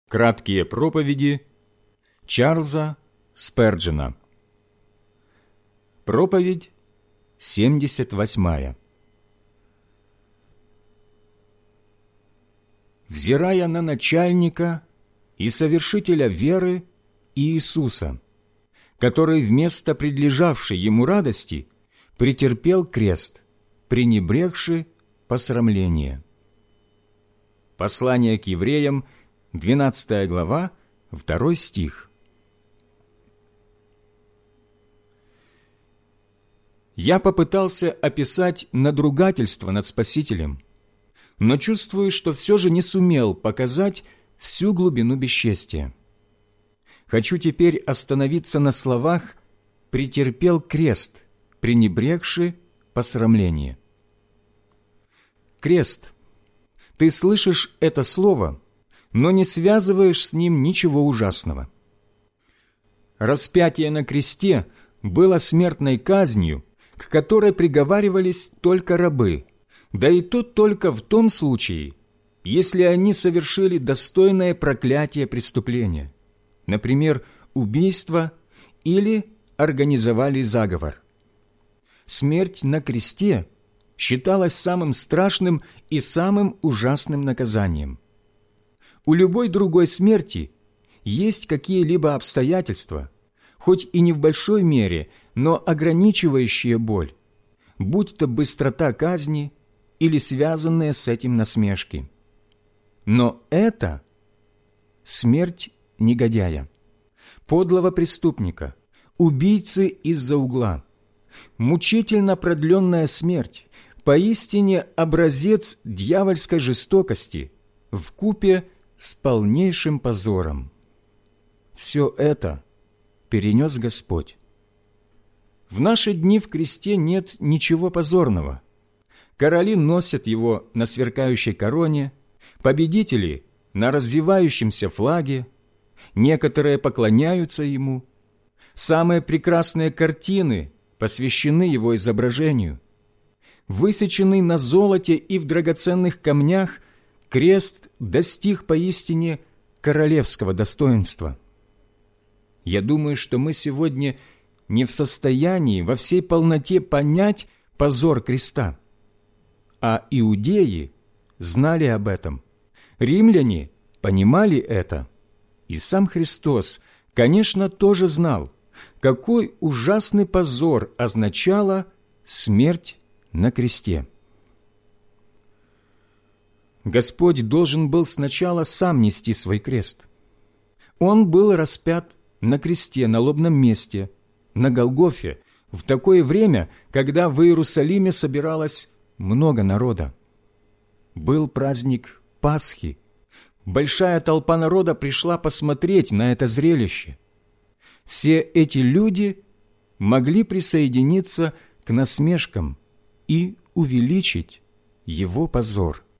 Краткие проповеди Чарльза Сперджена. Проповедь 78. Взирая на начальника и совершителя веры Иисуса, который вместо предлежавшей ему радости претерпел крест, пренебрегши посрамление. Послание к евреям, 12 глава, 2 стих. Я попытался описать надругательство над Спасителем, но чувствую, что все же не сумел показать всю глубину бесчестия. Хочу теперь остановиться на словах «претерпел крест, пренебрегши посрамление». Крест. Ты слышишь это слово, но не связываешь с ним ничего ужасного. Распятие на кресте было смертной казнью, к которой приговаривались только рабы, да и то только в том случае, если они совершили достойное проклятие преступления, например, убийство или организовали заговор. Смерть на кресте считалась самым страшным и самым ужасным наказанием. У любой другой смерти есть какие-либо обстоятельства, хоть и не в большой мере, но ограничивающие боль, будь то быстрота казни или связанные с этим насмешки. Но это смерть негодяя, подлого преступника, убийцы из-за угла, мучительно продленная смерть, поистине образец дьявольской жестокости вкупе с полнейшим позором. Все это перенес Господь. В наши дни в кресте нет ничего позорного. Короли носят его на сверкающей короне, победители – на развивающемся флаге, некоторые поклоняются ему. Самые прекрасные картины посвящены его изображению. Высеченный на золоте и в драгоценных камнях, крест достиг поистине королевского достоинства. Я думаю, что мы сегодня не в состоянии во всей полноте понять позор креста. А иудеи знали об этом, римляне понимали это, и сам Христос, конечно, тоже знал, какой ужасный позор означала смерть на кресте. Господь должен был сначала сам нести свой крест. Он был распят на кресте, на лобном месте, на Голгофе, в такое время, когда в Иерусалиме собиралось много народа. Был праздник Пасхи. Большая толпа народа пришла посмотреть на это зрелище. Все эти люди могли присоединиться к насмешкам и увеличить его позор.